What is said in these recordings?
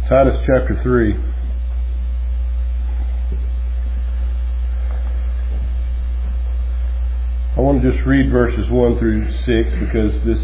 Titus chapter 3. I want to just read verses 1 through 6 because this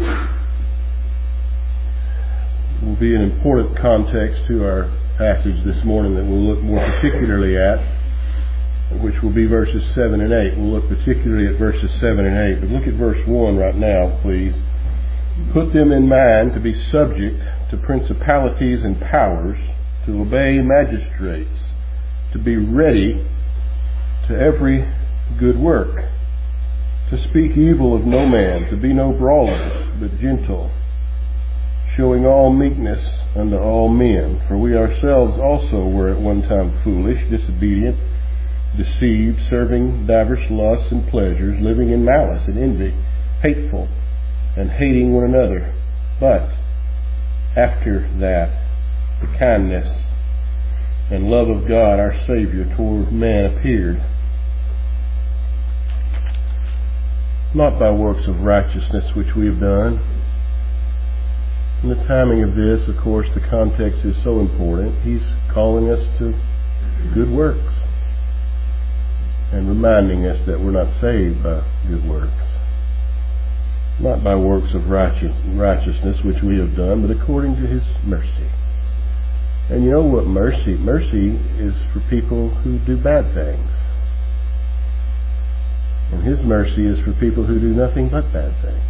will be an important context to our passage this morning that we'll look more particularly at, which will be verses 7 and 8. We'll look particularly at verses 7 and 8. But look at verse 1 right now, please. Put them in mind to be subject to principalities and powers, to obey magistrates, to be ready to every good work, to speak evil of no man, to be no brawlers, but gentle, showing all meekness unto all men. For we ourselves also were at one time foolish, disobedient, deceived, serving divers lusts and pleasures, living in malice and envy, hateful, and hating one another. But after that, the kindness and love of God our Savior toward man appeared, not by works of righteousness which we have done. In the timing of this, of course, the context is so important. He's calling us to good works and reminding us that we're not saved by good works, not by works of righteousness which we have done, but according to His mercy. And you know what mercy? Mercy is for people who do bad things. And His mercy is for people who do nothing but bad things.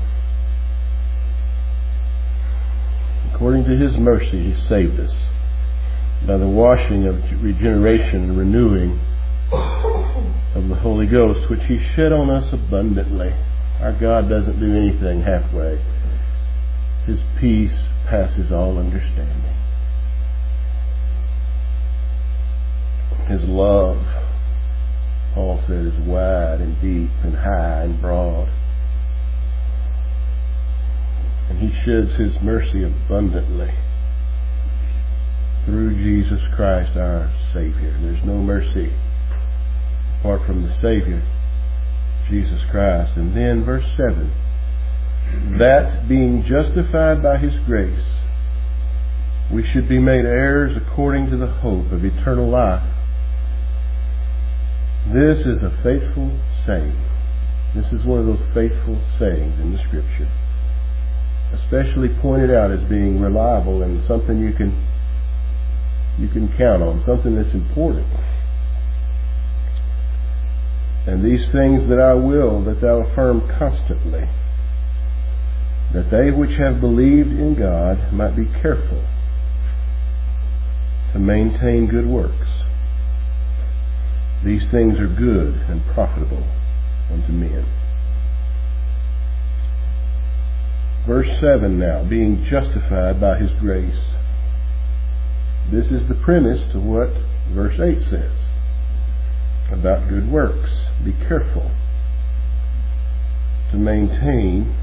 According to His mercy, He saved us by the washing of regeneration and renewing of the Holy Ghost, which He shed on us abundantly. Our God doesn't do anything halfway. His peace passes all understanding. His love, Paul said, is wide and deep and high and broad. And He sheds His mercy abundantly through Jesus Christ our Savior. There's no mercy apart from the Savior, Jesus Christ. And then verse 7, that being justified by His grace, we should be made heirs according to the hope of eternal life. This is a faithful saying. This is one of those faithful sayings in the Scripture, especially pointed out as being reliable and something you can count on, something that's important. And these things that I will, that thou affirm constantly, that they which have believed in God might be careful to maintain good works. These things are good and profitable unto men. Verse 7 now, being justified by His grace. This is the premise to what verse 8 says about good works. Be careful to maintain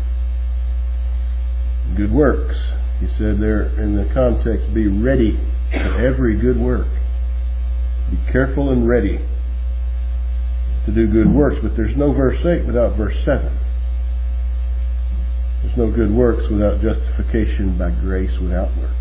good works. He said there in the context, be ready for every good work. Be careful and ready to do good works. But there's no verse 8 without verse 7. There's no good works without justification by grace without works.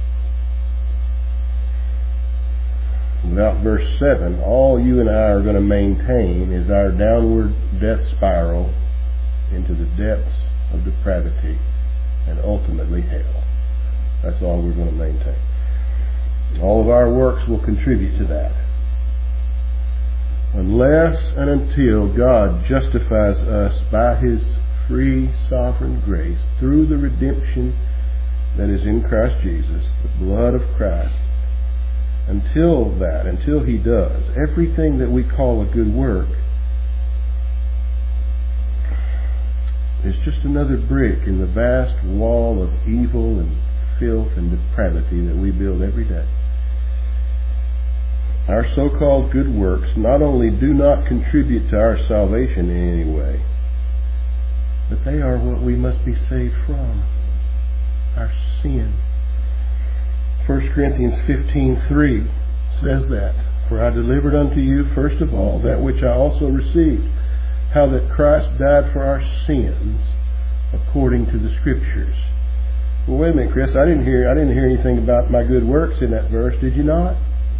Without verse 7, all you and I are going to maintain is our downward death spiral into the depths of depravity and ultimately hell. That's all we're going to maintain. All of our works will contribute to that. Unless and until God justifies us by His free sovereign grace through the redemption that is in Christ Jesus, the blood of Christ, until He does, everything that we call a good work is just another brick in the vast wall of evil and filth and depravity that we build every day. Our so-called good works not only do not contribute to our salvation in any way, but they are what we must be saved from, our sin. 1 Corinthians 15:3 says that, for I delivered unto you first of all that which I also received, how that Christ died for our sins according to the Scriptures, Well, wait a minute, Chris. I didn't hear anything about my good works in that verse. Did you not?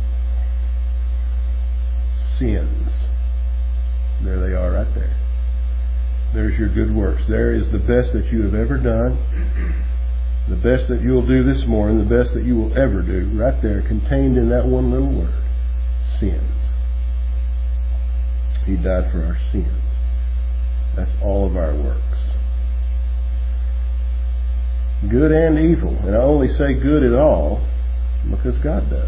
Sins. There they are, right there. There's your good works. There is the best that you have ever done. The best that you'll do this morning. The best that you will ever do. Right there, contained in that one little word. Sins. He died for our sins. That's all of our works. Good and evil. And I only say good at all because God does.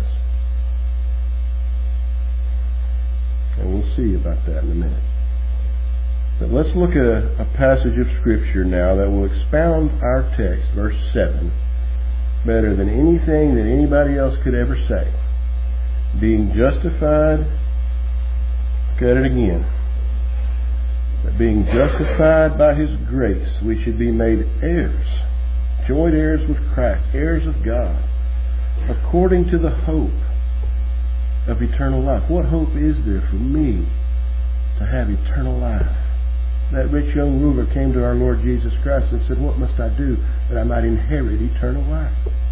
And we'll see about that in a minute. But let's look at a passage of Scripture now that will expound our text, verse 7, better than anything that anybody else could ever say. Being justified, look at it again. That being justified by His grace, we should be made heirs, joint heirs with Christ, heirs of God, according to the hope of eternal life. What hope is there for me to have eternal life? That rich young ruler came to our Lord Jesus Christ and said, what must I do that I might inherit eternal life?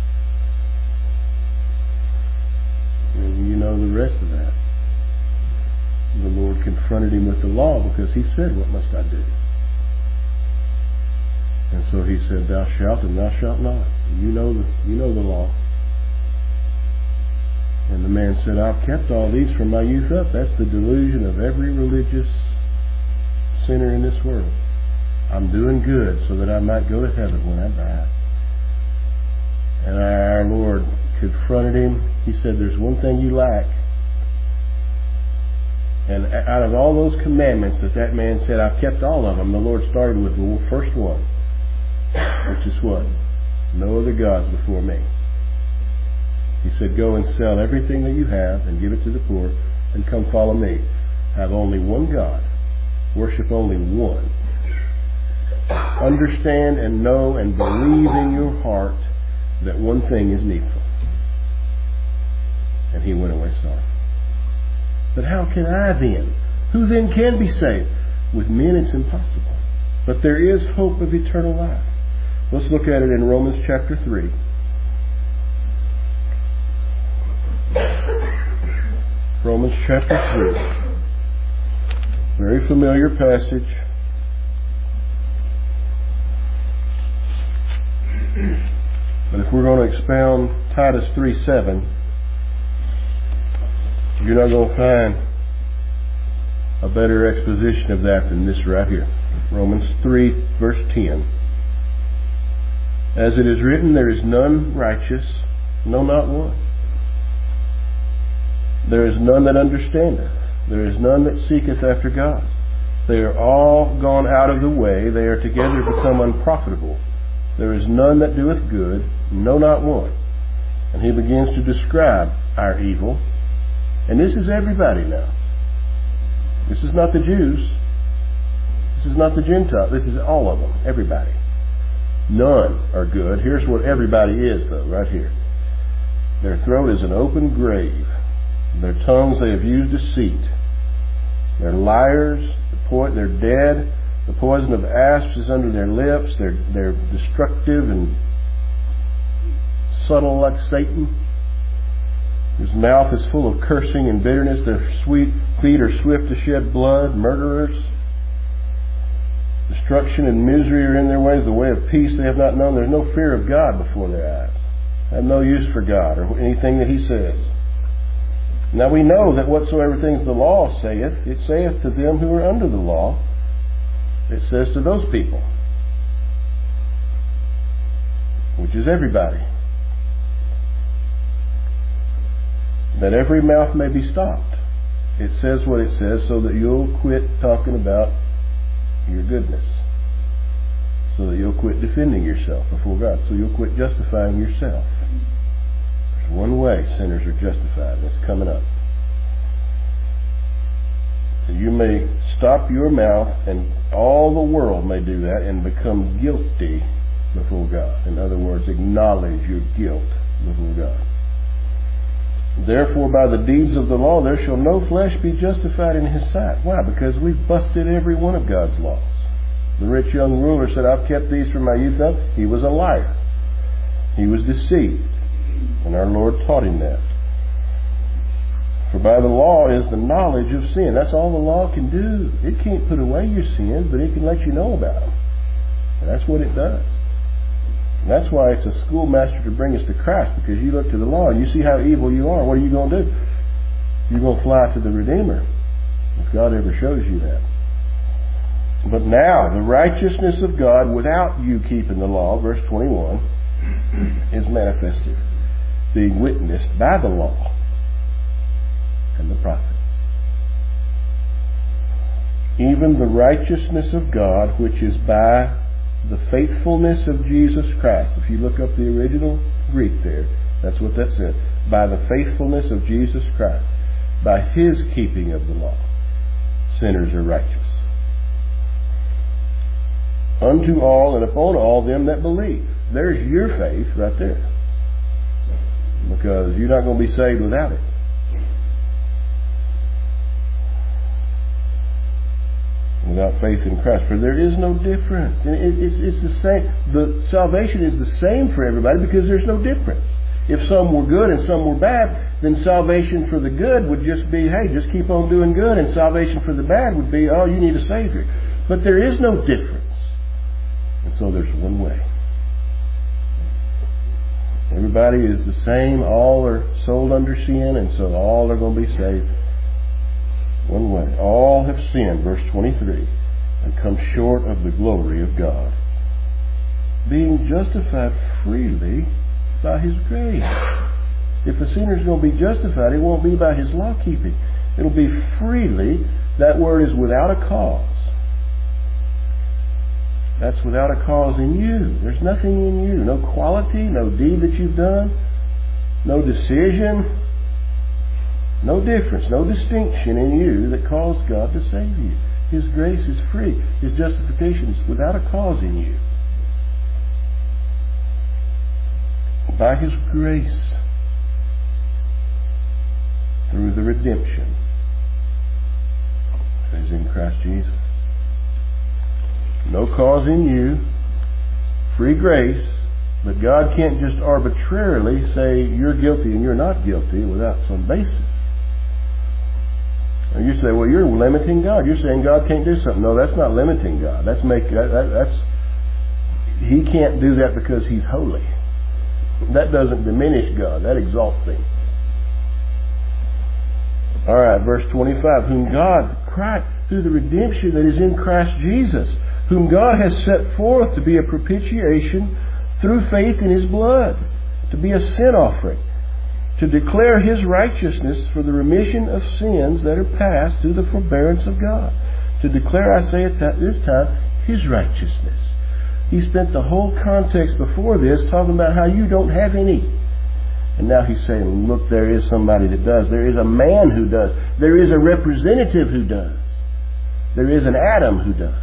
And you know the rest of that. The Lord confronted him with the law because he said, what must I do? And so he said, thou shalt and thou shalt not. You know the law. And the man said, I've kept all these from my youth up. That's the delusion of every religious sinner in this world. I'm doing good so that I might go to heaven when I die. And our Lord confronted him. He said, there's one thing you lack. And out of all those commandments that man said, I've kept all of them, the Lord started with the first one, which is what? No other gods before me. He said, go and sell everything that you have and give it to the poor and come follow me. Have only one God. Worship only one. Understand and know and believe in your heart that one thing is needful. And he went away sorry. But how can I then? Who then can be saved? With men it's impossible. But there is hope of eternal life. Let's look at it in Romans chapter 3. Romans chapter 3. Very familiar passage. But if we're going to expound Titus 3:7, you're not going to find a better exposition of that than this right here. Romans 3 verse 10. As it is written, there is none righteous, no, not one. There is none that understandeth. There is none that seeketh after God. They are all gone out of the way. They are together become unprofitable. There is none that doeth good, no, not one. And he begins to describe our evil. And this is everybody now. This is not the Jews. This is not the Gentiles. This is all of them. Everybody. None are good. Here's what everybody is, though, right here. Their throat is an open grave. Their tongues they have used deceit. They're liars. They're dead. The poison of asps is under their lips. They're destructive and subtle like Satan. His mouth is full of cursing and bitterness. Their feet are swift to shed blood. Murderers. Destruction and misery are in their ways. The way of peace they have not known. There's no fear of God before their eyes. They have no use for God or anything that He says. Now we know that whatsoever things the law saith, it saith to them who are under the law. It says to those people, which is everybody, that every mouth may be stopped. It says what it says so that you'll quit talking about your goodness. So that you'll quit defending yourself before God. So you'll quit justifying yourself. There's one way sinners are justified, and it's coming up. So you may stop your mouth, and all the world may do that and become guilty before God. In other words, acknowledge your guilt before God. Therefore, by the deeds of the law, there shall no flesh be justified in His sight. Why? Because we've busted every one of God's laws. The rich young ruler said, I've kept these from my youth up. He was a liar. He was deceived, and our Lord taught him that. For by the law is the knowledge of sin. That's all the law can do. It can't put away your sins, but it can let you know about them. And that's what it does. And that's why it's a schoolmaster to bring us to Christ, because you look to the law and you see how evil you are. What are you going to do? You're going to fly to the Redeemer, if God ever shows you that. But now, the righteousness of God without you keeping the law, verse 21, is manifested, being witnessed by the law and the prophets. Even the righteousness of God, which is by the faithfulness of Jesus Christ. If you look up the original Greek there, that's what that says. By the faithfulness of Jesus Christ. By His keeping of the law, sinners are righteous. Unto all and upon all them that believe. There's your faith right there. Because you're not going to be saved without it. Without faith in Christ. For there is no difference. It's the same. The salvation is the same for everybody because there's no difference. If some were good and some were bad, then salvation for the good would just be, hey, just keep on doing good. And salvation for the bad would be, oh, you need a Savior. But there is no difference. And so there's one way. Everybody is the same. All are sold under sin, and so all are going to be saved. One way. All have sinned, verse 23, and come short of the glory of God, being justified freely by His grace. If a sinner is going to be justified, it won't be by his law keeping. It'll be freely. That word is without a cause. That's without a cause in you. There's nothing in you. No quality, no deed that you've done, no decision, no difference, no distinction in you that caused God to save you. His grace is free. His justification is without a cause in you. By His grace, through the redemption that is in Christ Jesus. No cause in you, free grace, but God can't just arbitrarily say you're guilty and you're not guilty without some basis. And you say, well, you're limiting God. You're saying God can't do something. No, that's not limiting God. That's He can't do that because He's holy. That doesn't diminish God. That exalts Him. All right, verse 25. Whom God, Christ, through the redemption that is in Christ Jesus, whom God has set forth to be a propitiation through faith in His blood, to be a sin offering, to declare His righteousness for the remission of sins that are past through the forbearance of God. To declare, I say at this time, His righteousness. He spent the whole context before this talking about how you don't have any. And now He's saying, look, there is somebody that does. There is a man who does. There is a representative who does. There is an Adam who does.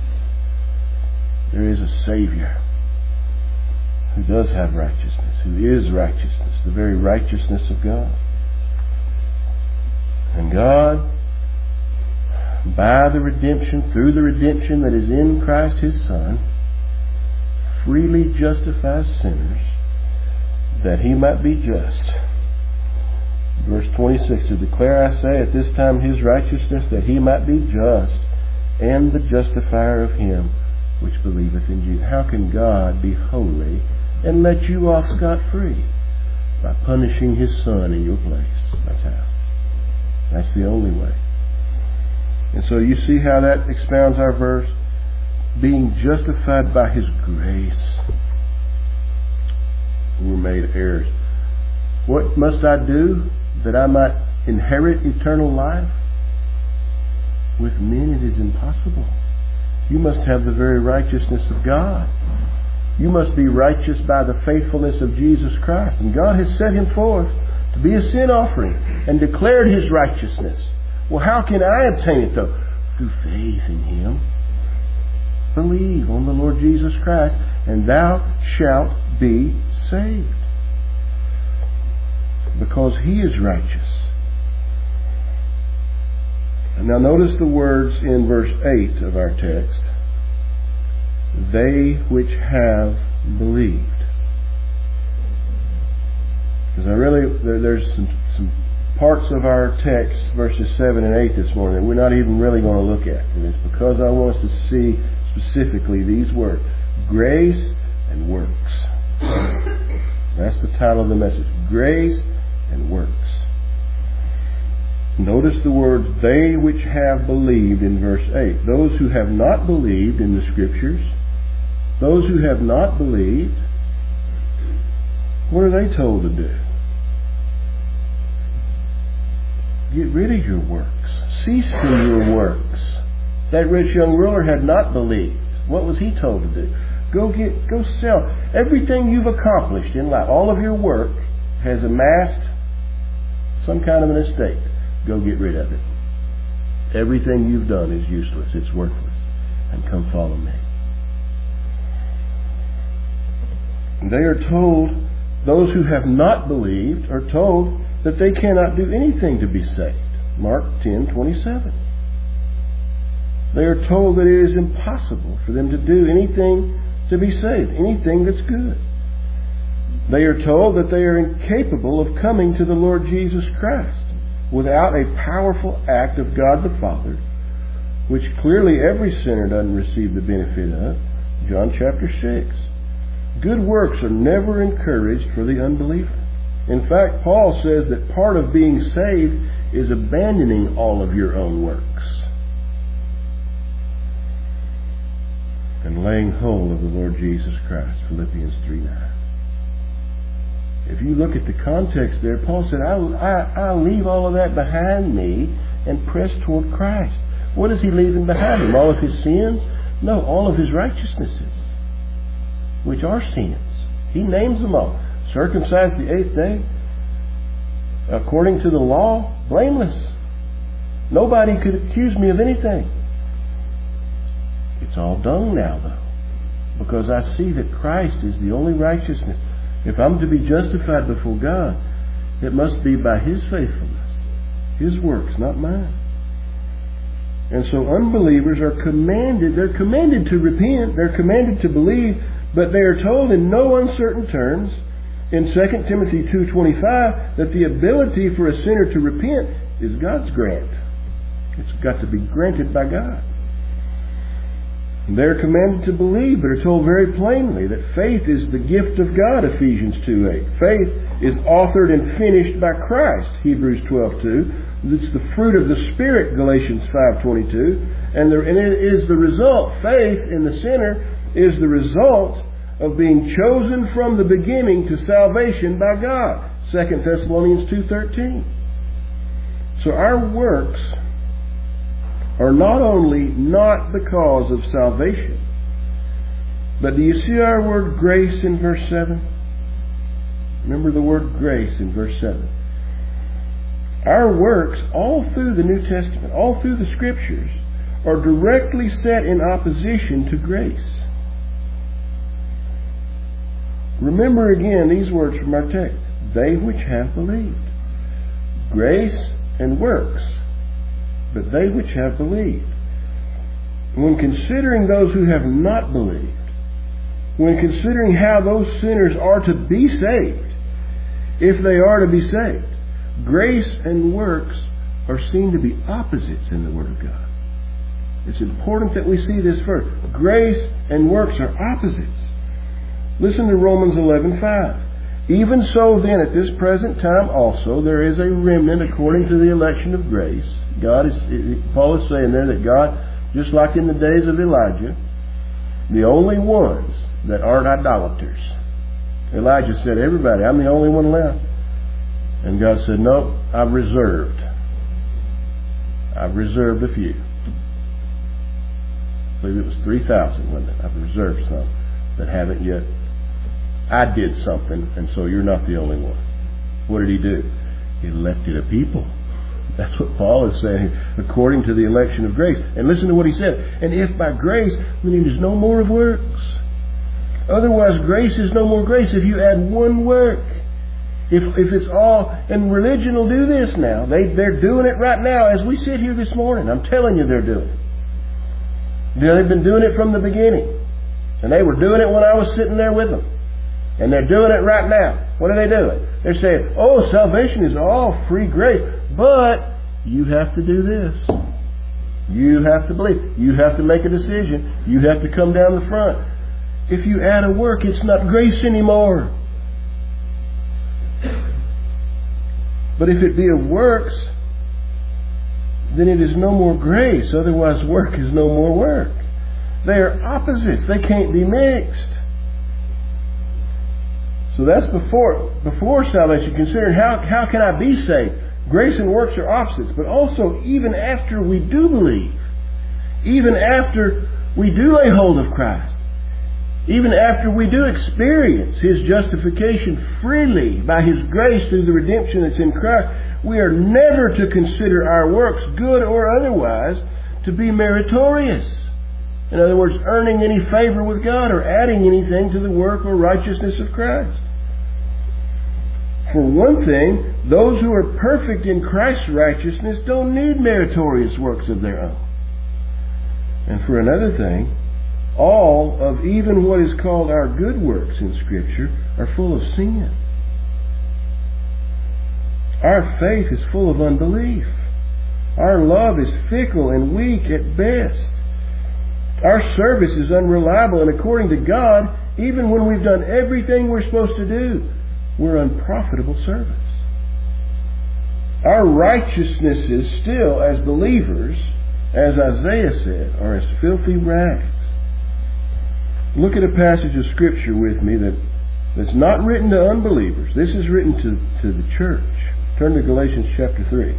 There is a Savior who does have righteousness, who is righteousness, the very righteousness of God. And God, by the redemption, through the redemption that is in Christ His Son, freely justifies sinners that He might be just. Verse 26, to declare, I say, at this time His righteousness, that He might be just, and the justifier of him which believeth in Jesus. How can God be holy and let you off scot-free? By punishing His Son in your place. That's how. That's the only way. And so you see how that expounds our verse? Being justified by His grace. We're made heirs. What must I do that I might inherit eternal life? With men it is impossible. You must have the very righteousness of God. You must be righteous by the faithfulness of Jesus Christ. And God has set Him forth to be a sin offering and declared His righteousness. Well, how can I obtain it though? Through faith in Him. Believe on the Lord Jesus Christ, and thou shalt be saved. Because He is righteous. And now notice the words in verse 8 of our text. They which have believed. Because there's some parts of our text, verses 7 and 8 this morning, that we're not even really going to look at. And it's because I want us to see specifically these words: grace and works. That's the title of the message: grace and works. Notice the words, they which have believed, in verse 8. Those who have not believed in the Scriptures, those who have not believed, what are they told to do? Get rid of your works. Cease from your works. That rich young ruler had not believed. What was he told to do? Go sell. Everything you've accomplished in life, all of your work has amassed some kind of an estate. Go get rid of it. Everything you've done is useless. It's worthless. And come follow me. They are told, those who have not believed are told that they cannot do anything to be saved. Mark 10:27. They are told that it is impossible for them to do anything to be saved, anything that's good. They are told that they are incapable of coming to the Lord Jesus Christ without a powerful act of God the Father, which clearly every sinner doesn't receive the benefit of. John chapter 6. Good works are never encouraged for the unbeliever. In fact, Paul says that part of being saved is abandoning all of your own works and laying hold of the Lord Jesus Christ. Philippians 3:9. If you look at the context there, Paul said, I'll leave all of that behind me and press toward Christ. What is he leaving behind him? All of his sins? No, all of his righteousnesses, which are sins. He names them all. Circumcised the 8th day, according to the law, blameless. Nobody could accuse me of anything. It's all done now, though, because I see that Christ is the only righteousness. If I'm to be justified before God, it must be by His faithfulness, His works, not mine. And so unbelievers are commanded, they're commanded to repent, they're commanded to believe, but they are told in no uncertain terms in 2 Timothy 2:25 that the ability for a sinner to repent is God's grant. It's got to be granted by God. They're commanded to believe, but are told very plainly that faith is the gift of God, Ephesians 2:8. Faith is authored and finished by Christ, Hebrews 12:2. It's the fruit of the Spirit, Galatians 5:22. And it is the result, faith in the sinner is the result of being chosen from the beginning to salvation by God, 2 Thessalonians 2:13. So our works are not only not the cause of salvation, but do you see our word grace in verse 7? Remember the word grace in verse 7. Our works all through the New Testament, all through the Scriptures, are directly set in opposition to grace. Remember again these words from our text. They which have believed. Grace and works, but they which have believed. When considering those who have not believed, when considering how those sinners are to be saved, if they are to be saved, grace and works are seen to be opposites in the Word of God. It's important that we see this first. Grace and works are opposites. Listen to Romans 11:5. Even so then, at this present time also, there is a remnant according to the election of grace. Paul is saying there that God, just like in the days of Elijah, the only ones that aren't idolaters. Elijah said, everybody, I'm the only one left. And God said, no, I've reserved a few. I believe it was 3,000, wasn't it? I've reserved some that haven't yet. I did something, and so you're not the only one. What did He do? He elected a people. That's what Paul is saying, according to the election of grace. And listen to what he said. And if by grace, then there's no more of works. Otherwise, grace is no more grace if you add one work. If it's all, and religion will do this now. They're doing it right now as we sit here this morning. I'm telling you they're doing it. They've been doing it from the beginning. And they were doing it when I was sitting there with them. And they're doing it right now. What are they doing? They're saying, oh, salvation is all free grace, but you have to do this. You have to believe. You have to make a decision. You have to come down the front. If you add a work, it's not grace anymore. But if it be of works, then it is no more grace. Otherwise, work is no more work. They are opposites. They can't be mixed. So that's before salvation. Considering how can I be saved? Grace and works are opposites. But also, even after we do believe, even after we do lay hold of Christ, even after we do experience His justification freely by His grace through the redemption that's in Christ, we are never to consider our works, good or otherwise, to be meritorious. In other words, earning any favor with God or adding anything to the work or righteousness of Christ. For one thing, those who are perfect in Christ's righteousness don't need meritorious works of their own. And for another thing, all of even what is called our good works in Scripture are full of sin. Our faith is full of unbelief. Our love is fickle and weak at best. Our service is unreliable, and according to God, even when we've done everything we're supposed to do, we're unprofitable servants. Our righteousnesses still, as believers, as Isaiah said, are as filthy rags. Look at a passage of Scripture with me that's not written to unbelievers. This is written to the church. Turn to Galatians chapter 3.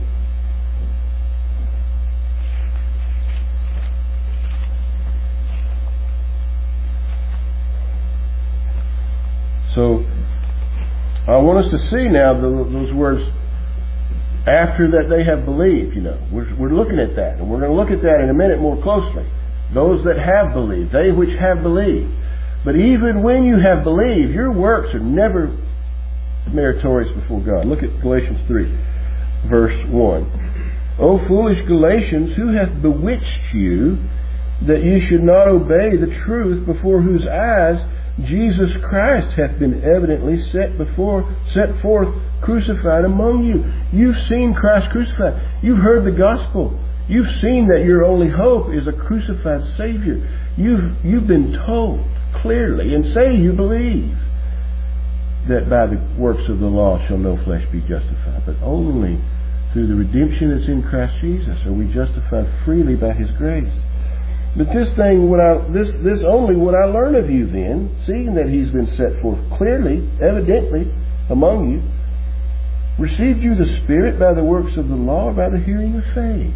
So, I want us to see now those words, after that they have believed, We're looking at that, and we're going to look at that in a minute more closely. Those that have believed, they which have believed. But even when you have believed, your works are never meritorious before God. Look at Galatians 3, verse 1. O foolish Galatians, who hath bewitched you, that ye should not obey the truth, before whose eyes Jesus Christ hath been evidently set forth crucified among you. You've seen Christ crucified. You've heard the gospel. You've seen that your only hope is a crucified Savior. You've been told clearly, and say you believe, that by the works of the law shall no flesh be justified, but only through the redemption that's in Christ Jesus are we justified freely by His grace. But this only would I learn of you then, seeing that He's been set forth clearly, evidently, among you. Received you the Spirit by the works of the law, or by the hearing of faith?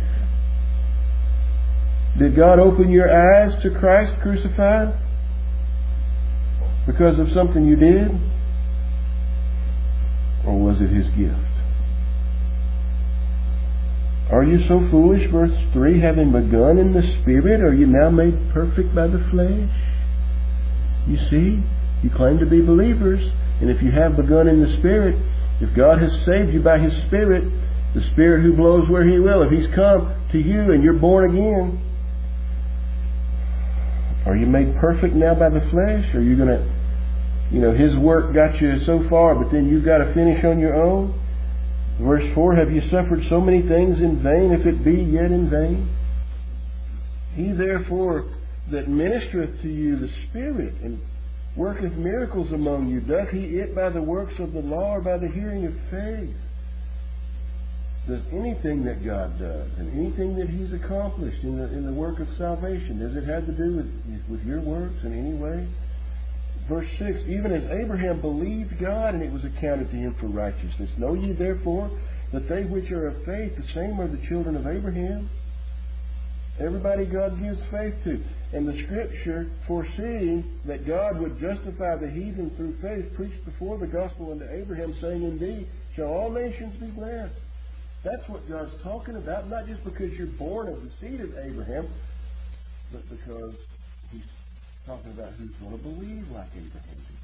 Did God open your eyes to Christ crucified because of something you did? Or was it His gift? Are you so foolish, verse 3, having begun in the Spirit, are you now made perfect by the flesh? You see, you claim to be believers, and if you have begun in the Spirit, if God has saved you by His Spirit, the Spirit who blows where He will, if He's come to you and you're born again, are you made perfect now by the flesh? Or are you going to, His work got you so far, but then you've got to finish on your own? Verse 4, have you suffered so many things in vain, if it be yet in vain? He therefore that ministereth to you the Spirit, and worketh miracles among you, doth He it by the works of the law, or by the hearing of faith? Does anything that God does, and anything that He's accomplished in the work of salvation, does it have to do with your works in any way? Verse 6, even as Abraham believed God, and it was accounted to him for righteousness. Know ye therefore that they which are of faith, the same are the children of Abraham? Everybody God gives faith to. And the Scripture, foreseeing that God would justify the heathen through faith, preached before the gospel unto Abraham, saying, in thee shall all nations be blessed. That's what God's talking about, not just because you're born of the seed of Abraham, but because He's talking about who's going to believe like Abraham did.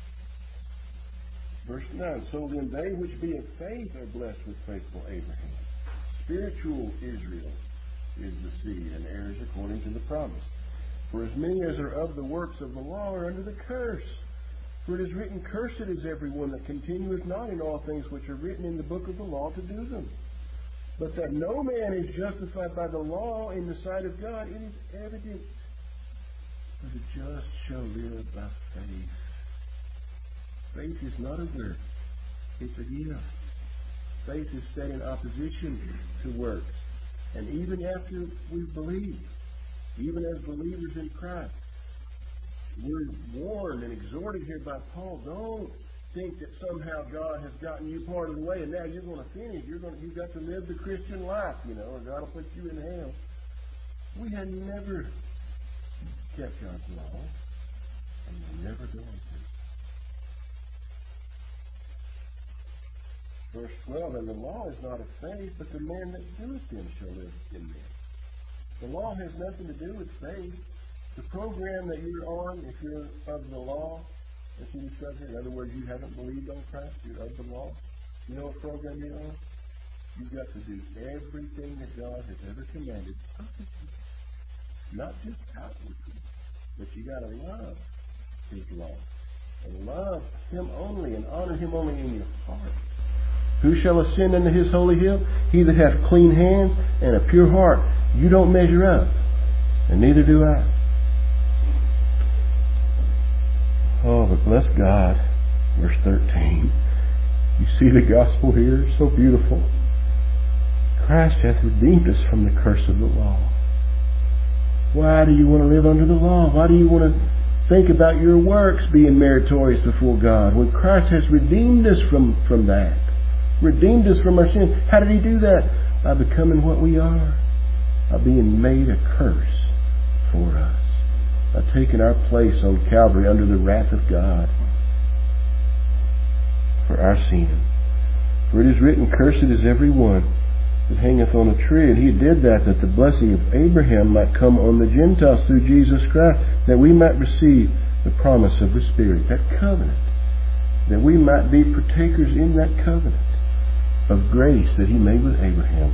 Verse 9, so then they which be of faith are blessed with faithful Abraham. Spiritual Israel is the seed, and heirs according to the promise. For as many as are of the works of the law are under the curse. For it is written, Cursed is everyone that continueth not in all things which are written in the book of the law to do them. But that no man is justified by the law in the sight of God, it is evident. For the just shall live by faith. Faith is not a work, it's a gift. Faith is set in opposition to works. And even after we've believed, even as believers in Christ, we're warned and exhorted here by Paul, don't think that somehow God has gotten you part of the way and now you're going to finish. You've got to live the Christian life, or God will put you in hell. We have never kept God's law, and we're never going to. Verse 12, and the law is not of faith, but the man that doeth them shall live in them. The law has nothing to do with faith. The program that you're on, if you're of the law, as he describes it, in other words, you haven't believed on Christ, you're of the law. You know what program you're on? You've got to do everything that God has ever commanded perfectly. Not just outwardly, but you got to love His law. And love Him only and honor Him only in your heart. Who shall ascend unto His holy hill? He that hath clean hands and a pure heart. You don't measure up, and neither do I. Oh, but bless God. Verse 13. You see the gospel here? It's so beautiful. Christ hath redeemed us from the curse of the law. Why do you want to live under the law? Why do you want to think about your works being meritorious before God when Christ has redeemed us from that? Redeemed us from our sin. How did He do that? By becoming what we are. By being made a curse for us. By taking our place on Calvary under the wrath of God for our sin. For it is written, Cursed is every one that hangeth on a tree. And He did that the blessing of Abraham might come on the Gentiles through Jesus Christ, that we might receive the promise of the Spirit, that covenant, that we might be partakers in that covenant of grace that He made with Abraham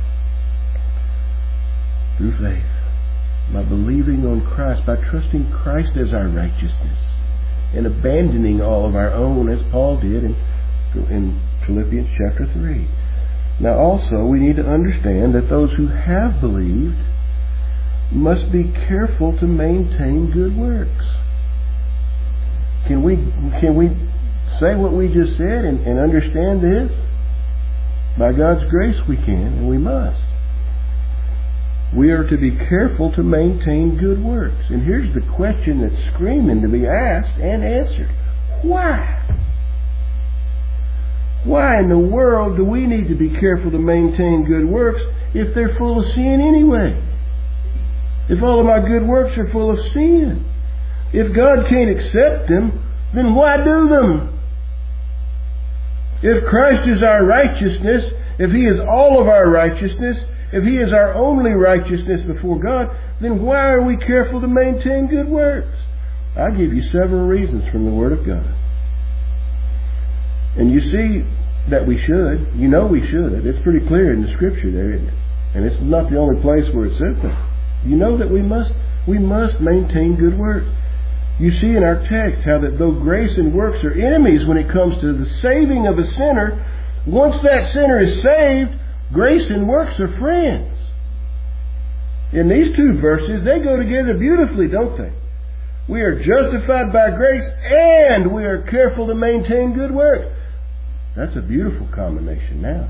through faith, by believing on Christ, by trusting Christ as our righteousness, and abandoning all of our own, as Paul did in Philippians chapter 3. Now also we need to understand that those who have believed must be careful to maintain good works. Can we say what we just said and understand this? By God's grace we can, and we must. We are to be careful to maintain good works. And here's the question that's screaming to be asked and answered. Why? Why in the world do we need to be careful to maintain good works if they're full of sin anyway? If all of my good works are full of sin? If God can't accept them, then why do them? If Christ is our righteousness, if He is all of our righteousness, if He is our only righteousness before God, then why are we careful to maintain good works? I'll give you several reasons from the Word of God. And you see that we should. You know we should. It's pretty clear in the Scripture there, isn't it? And it's not the only place where it says that. You know that we must maintain good works. You see in our text how that though grace and works are enemies when it comes to the saving of a sinner, once that sinner is saved, grace and works are friends. In these two verses, they go together beautifully, don't they? We are justified by grace and we are careful to maintain good works. That's a beautiful combination now.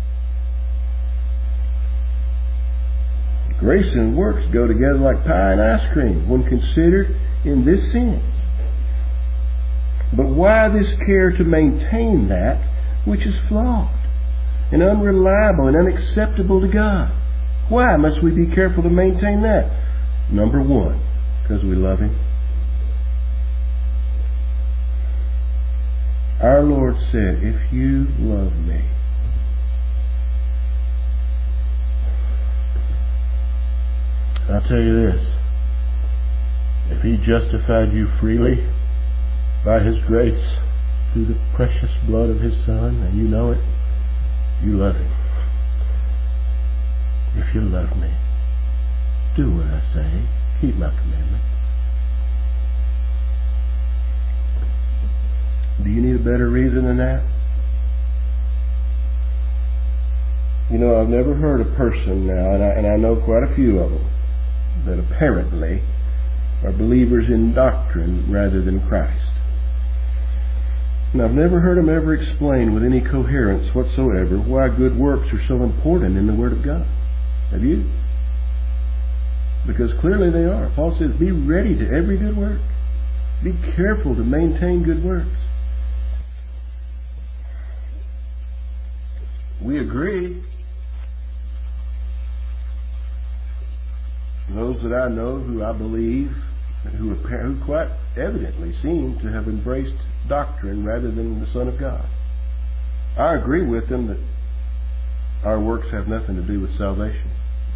Grace and works go together like pie and ice cream when considered in this sense. But why this care to maintain that which is flawed and unreliable and unacceptable to God? Why must we be careful to maintain that? Number one, because we love Him. Our Lord said, if you love me, I'll tell you this, if He justified you freely by His grace through the precious blood of His Son, and you know it, you love Him. If you love me, do what I say, keep my commandments. Do you need a better reason than that? You know, I've never heard a person now, and I know quite a few of them, that apparently are believers in doctrine rather than Christ. And I've never heard them ever explain with any coherence whatsoever why good works are so important in the Word of God. Have you? Because clearly they are. Paul says, be ready to every good work. Be careful to maintain good works. We agree. Those that I know who I believe, who quite evidently seem to have embraced doctrine rather than the Son of God. I agree with them that our works have nothing to do with salvation.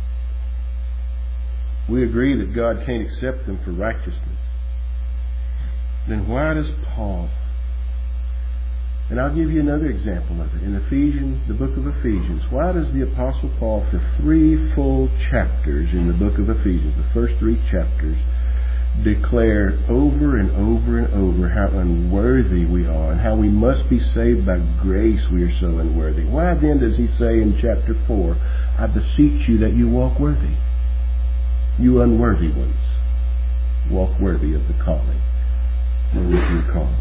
We agree that God can't accept them for righteousness. Then why does Paul, and I'll give you another example of it, in Ephesians, the book of Ephesians, why does the Apostle Paul, for 3 full chapters in the book of Ephesians, the first 3 chapters, declare over and over and over how unworthy we are and how we must be saved by grace? We are so unworthy. Why then does he say in chapter 4, I beseech you that you walk worthy? You unworthy ones, walk worthy of the calling wherewith you are called.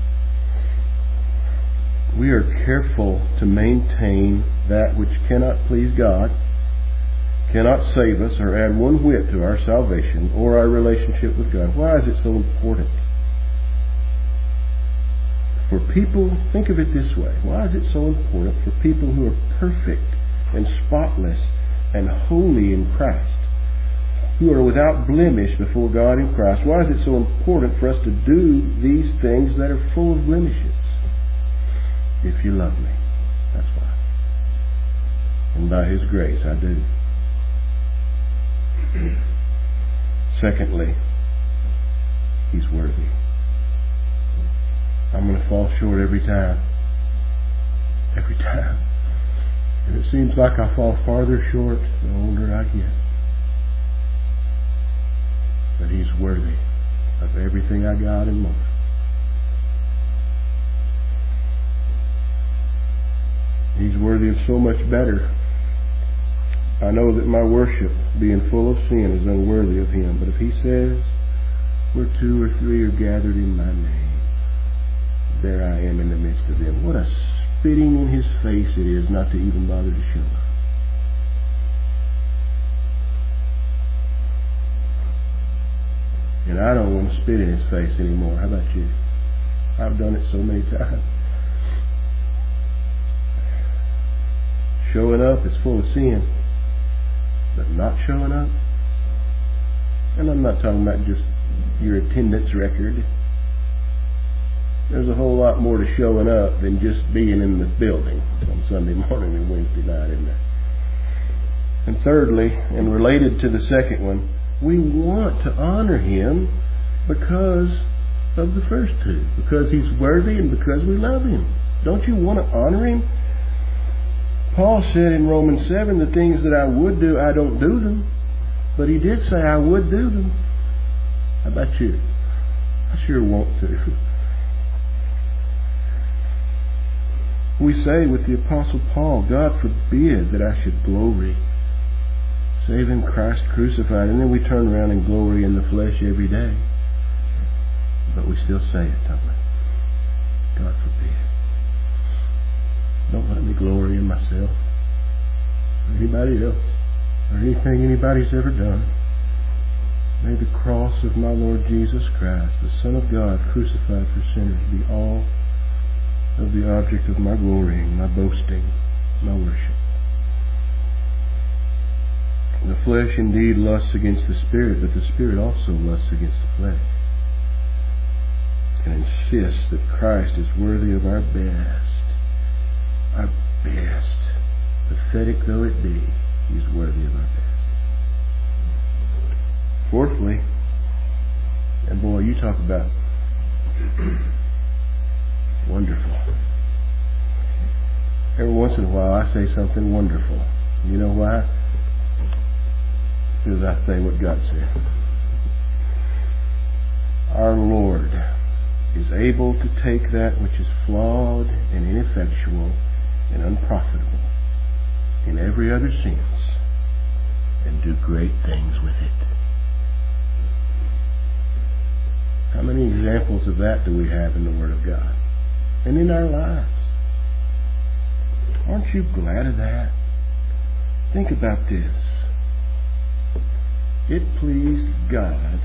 We are careful to maintain that which cannot please God, cannot save us or add one whit to our salvation or our relationship with God. Why is it so important? For people, think of it this way. Why is it so important for people who are perfect and spotless and holy in Christ, who are without blemish before God in Christ? Why is it so important for us to do these things that are full of blemishes? If you love me, that's why. And by His grace I do. Secondly, He's worthy. I'm going to fall short every time. Every time. And it seems like I fall farther short the older I get. But He's worthy of everything I got and more. He's worthy of so much better. I know that my worship, being full of sin, is unworthy of Him. But if He says, where 2 or 3 are gathered in my name, there I am in the midst of them. What a spitting in His face it is not to even bother to show up. And I don't want to spit in His face anymore. How about you? I've done it so many times. Showing up is full of sin, but not showing up, and I'm not talking about just your attendance record. There's a whole lot more to showing up than just being in the building on Sunday morning and Wednesday night, isn't there? And thirdly, and related to the second one, we want to honor Him because of the first 2, because He's worthy and because we love Him. Don't you want to honor Him? Paul said in Romans 7, the things that I would do, I don't do them. But he did say I would do them. How about you? I sure want to. We say with the Apostle Paul, God forbid that I should glory, save in Christ crucified. And then we turn around and glory in the flesh every day. But we still say it, don't we? God forbid. Don't let me glory in myself, or anybody else, or anything anybody's ever done. May the cross of my Lord Jesus Christ, the Son of God, crucified for sinners, be all of the object of my glorying, my boasting, my worship. The flesh indeed lusts against the Spirit, but the Spirit also lusts against the flesh, and insists that Christ is worthy of our best. Our best, pathetic though it be, He's worthy of our best. Fourthly, and boy, you talk about wonderful. Every once in a while I say something wonderful. You know why? Because I say what God said. Our Lord is able to take that which is flawed and ineffectual and unprofitable in every other sense and do great things with it. How many examples of that do we have in the Word of God and in our lives? Aren't you glad of that? Think about this. It pleased God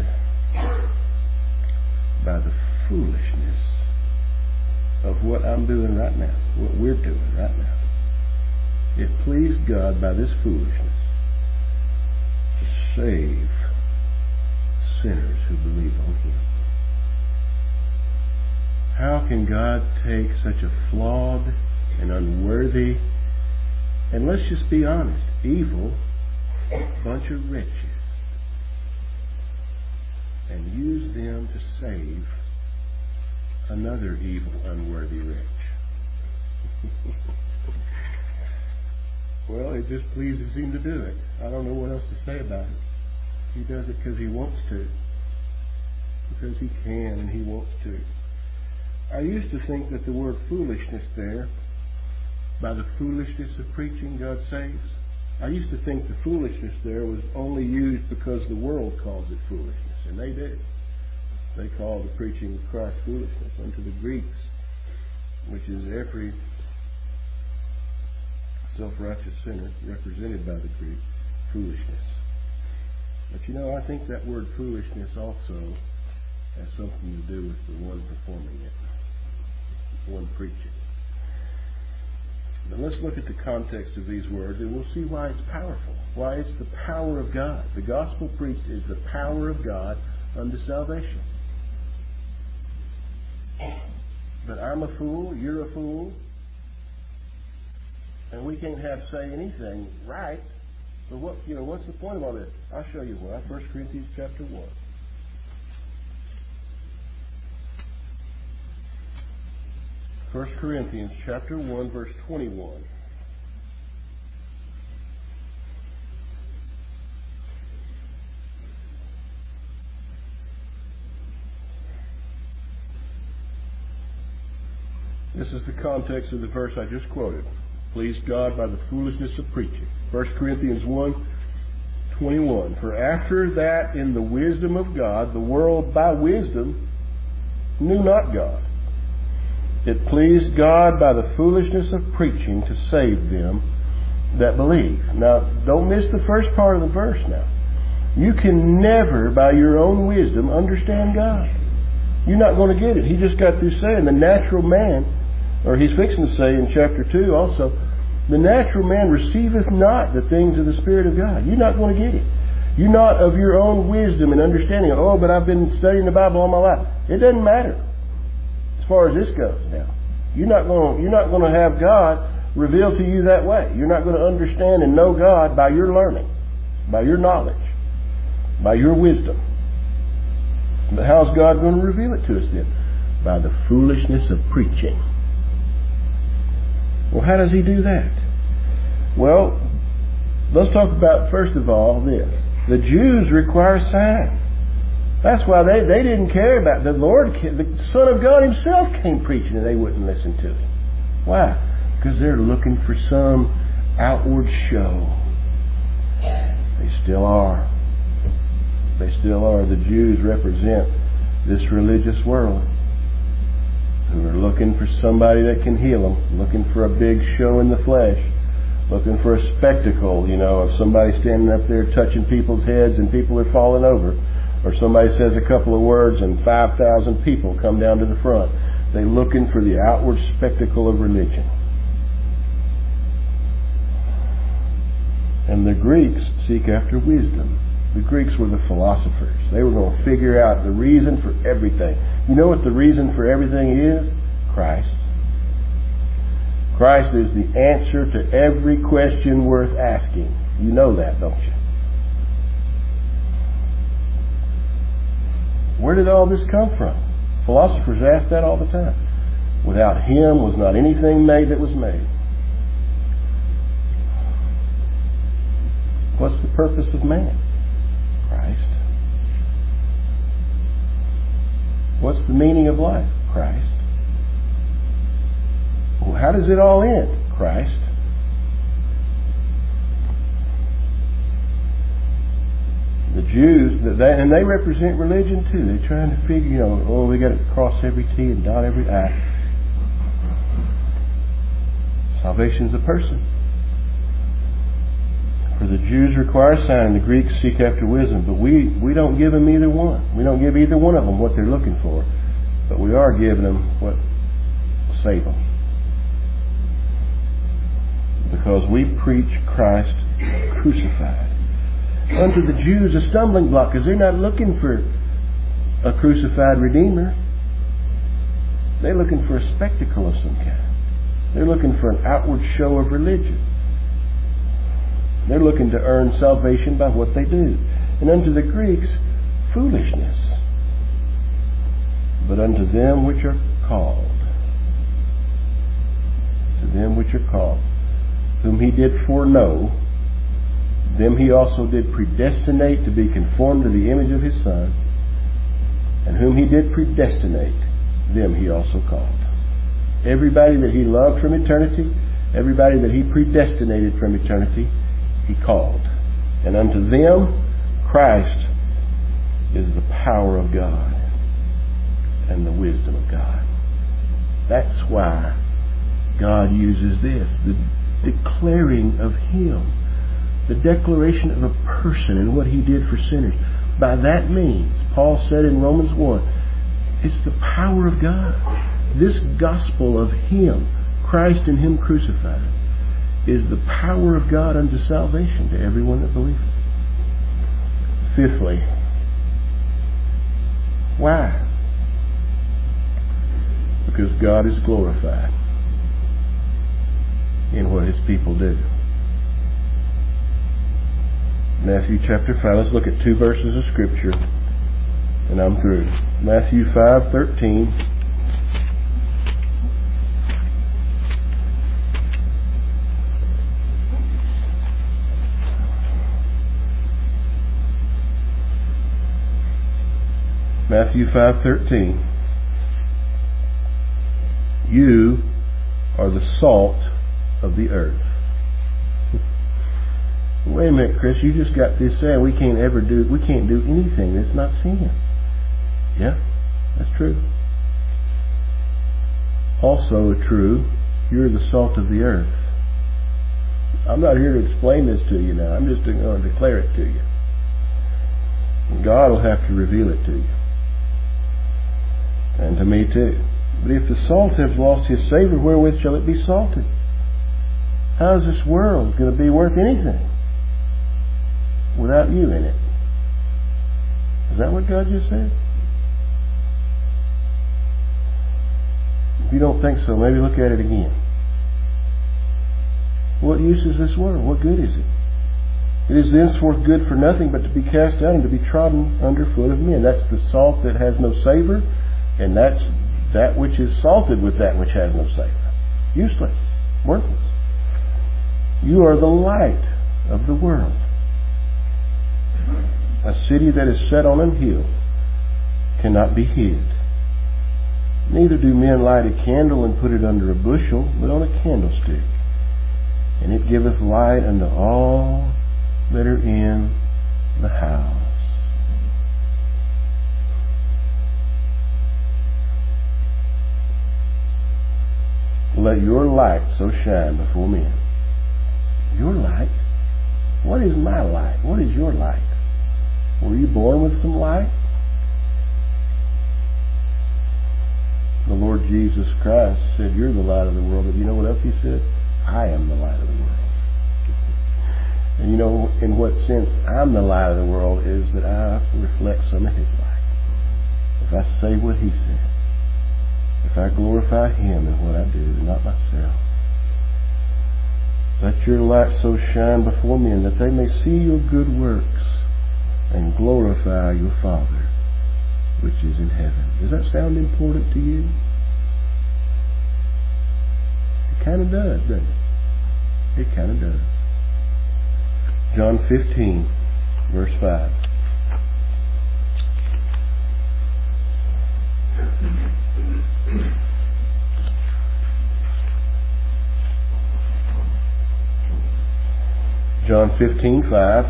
by the foolishness of what I'm doing right now, what we're doing right now. It pleased God by this foolishness to save sinners who believe on Him. How can God take such a flawed and unworthy, and let's just be honest, evil bunch of wretches, and use them to save another evil, unworthy wretch? Well, it just pleases Him to do it. I don't know what else to say about it. He does it because He wants to. Because He can and He wants to. I used to think that the word foolishness there, by the foolishness of preaching, God saves. I used to think the foolishness there was only used because the world calls it foolishness, and they do. They call the preaching of Christ foolishness unto the Greeks, which is every self-righteous sinner represented by the Greek, foolishness. But you know, I think that word foolishness also has something to do with the one performing it, the one preaching. But let's look at the context of these words, and we'll see why it's powerful, why it's the power of God. The gospel preached is the power of God unto salvation. But I'm a fool, you're a fool, and we can't say anything right. So what's the point of all this? I'll show you why. 1 Corinthians chapter 1. 1 Corinthians chapter 1, verse 21. This is the context of the verse I just quoted. Pleased God by the foolishness of preaching. 1 Corinthians 1, 21. For after that in the wisdom of God, the world by wisdom knew not God. It pleased God by the foolishness of preaching to save them that believe. Now, don't miss the first part of the verse now. You can never, by your own wisdom, understand God. You're not going to get it. He just got through saying the natural man, or he's fixing to say in chapter 2 also, the natural man receiveth not the things of the Spirit of God. You're not going to get it. You're not of your own wisdom and understanding. Oh, but I've been studying the Bible all my life. It doesn't matter. As far as this goes now, you're not going to have God revealed to you that way. You're not going to understand and know God by your learning, by your knowledge, by your wisdom. But how's God going to reveal it to us then? By the foolishness of preaching. Well, how does He do that? Well, let's talk about first of all this. The Jews require signs. That's why they didn't care about the Lord. The Son of God Himself came preaching and they wouldn't listen to Him. Why? Because they're looking for some outward show. They still are. They still are. The Jews represent this religious world who are looking for somebody that can heal them, looking for a big show in the flesh, looking for a spectacle, of somebody standing up there touching people's heads and people are falling over. Or somebody says a couple of words and 5,000 people come down to the front. They're looking for the outward spectacle of religion. And the Greeks seek after wisdom. The Greeks were the philosophers. They were going to figure out the reason for everything. You know what the reason for everything is? Christ. Christ is the answer to every question worth asking. You know that, don't you? Where did all this come from? Philosophers ask that all the time. Without Him was not anything made that was made. What's the purpose of man? Christ. What's the meaning of life? Christ. Well, how does it all end? Christ. The Jews, and they represent religion too. They're trying to figure, we got to cross every T and dot every I. Salvation's a person. For the Jews require a sign, and the Greeks seek after wisdom. But we don't give them either one. We don't give either one of them what they're looking for. But we are giving them what will save them. Because we preach Christ crucified. Unto the Jews a stumbling block, because they're not looking for a crucified Redeemer. They're looking for a spectacle of some kind. They're looking for an outward show of religion. They're looking to earn salvation by what they do. And unto the Greeks, foolishness. But unto them which are called, whom he did foreknow, them he also did predestinate to be conformed to the image of his Son. And whom he did predestinate, them he also called. Everybody that he loved from eternity, everybody that he predestinated from eternity, he called. And unto them, Christ is the power of God and the wisdom of God. That's why God uses this, the declaring of him, the declaration of a person and what he did for sinners. By that means, Paul said in Romans 1, it's the power of God. This gospel of him, Christ and him crucified, is the power of God unto salvation to everyone that believes. Fifthly, why? Because God is glorified in what his people do. Matthew chapter 5. Let's look at 2 verses of Scripture, and I'm through. Matthew 5:13. Matthew 5:13. You are the salt of the earth. Wait a minute, Chris, you just got this saying we can't do anything that's not sin. Yeah, that's true. Also true, you're the salt of the earth. I'm not here to explain this to you now. I'm just going to declare it to you. And God will have to reveal it to you. And to me too. But if the salt has lost his savor, wherewith shall it be salted? How is this world going to be worth anything without you in it? Is that what God just said? If you don't think so, maybe look at it again. What use is this world? What good is it? It is thenceforth good for nothing but to be cast out and to be trodden under foot of men. That's the salt that has no savor, and that's that which is salted with that which has no savor. Useless. Worthless. You are the light of the world. A city that is set on an hill cannot be hid. Neither do men light a candle and put it under a bushel, but on a candlestick. And it giveth light unto all that are in the house. Let your light so shine before men. Your light? What is my light? What is your light? Were you born with some light? The Lord Jesus Christ said, you're the light of the world. But you know what else he said? I am the light of the world. And you know in what sense I'm the light of the world is that I reflect some of his light. If I say what he said, if I glorify him in what I do, not myself. Let your light so shine before men that they may see your good works and glorify your Father which is in heaven. Does that sound important to you? It kind of does, doesn't it? It kind of does. John 15, verse 5. John 15:5.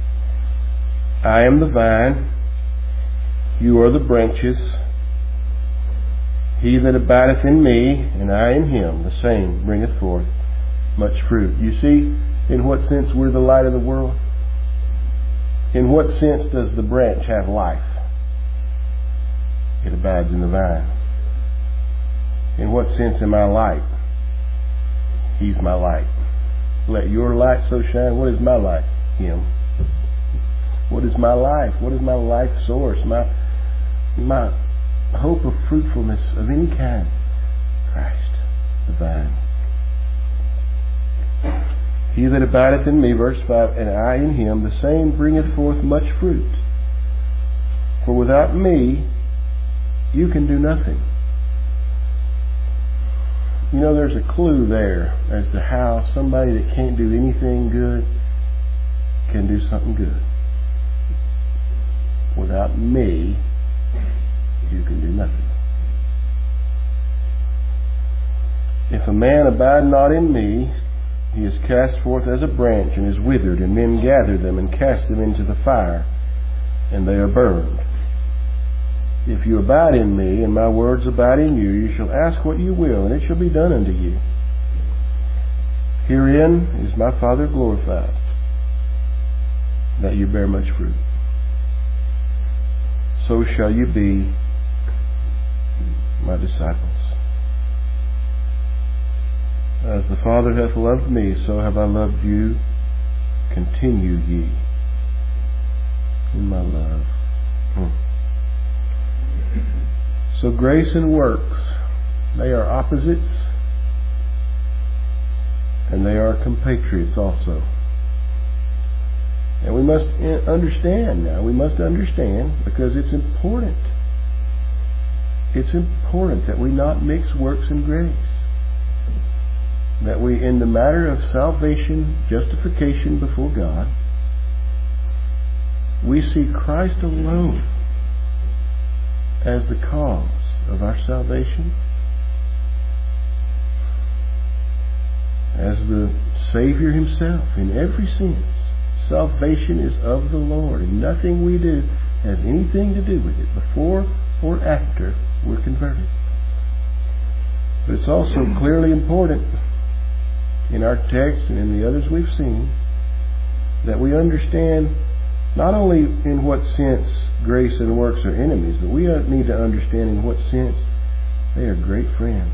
I am the vine, you are the branches. He that abideth in me, and I in him, the same bringeth forth much fruit. You see, in what sense we're the light of the world? In what sense does the branch have life? It abides in the vine. In what sense am I light? He's my light. Let your light so shine. What is my light? Him. What is my life? What is my life source? My hope of fruitfulness of any kind? Christ, the vine. He that abideth in me, verse 5, and I in him, the same bringeth forth much fruit. For without me, you can do nothing. You know, there's a clue there as to how somebody that can't do anything good can do something good. Without me, you can do nothing. If a man abide not in me, he is cast forth as a branch and is withered, and men gather them and cast them into the fire, and they are burned. If you abide in me, and my words abide in you, you shall ask what you will, and it shall be done unto you. Herein is my Father glorified, that you bear much fruit. So shall you be my disciples. As the Father hath loved me, so have I loved you. Continue ye in my love. So grace and works, they are opposites, and they are compatriots also. And we must understand now. We must understand, because it's important. It's important that we not mix works and grace. That we, in the matter of salvation, justification before God, we see Christ alone as the cause of our salvation, as the Savior himself in every sense. Salvation is of the Lord, and nothing we do has anything to do with it before or after we're converted. But it's also clearly important in our text and in the others we've seen that we understand not only in what sense grace and works are enemies, but we need to understand in what sense they are great friends.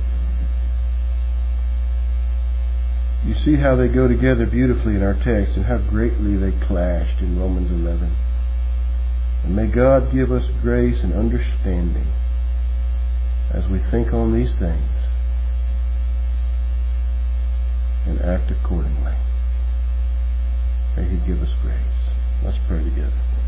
You see how they go together beautifully in our text, and how greatly they clashed in Romans 11. And may God give us grace and understanding as we think on these things and act accordingly. May He give us grace. Let's pray together.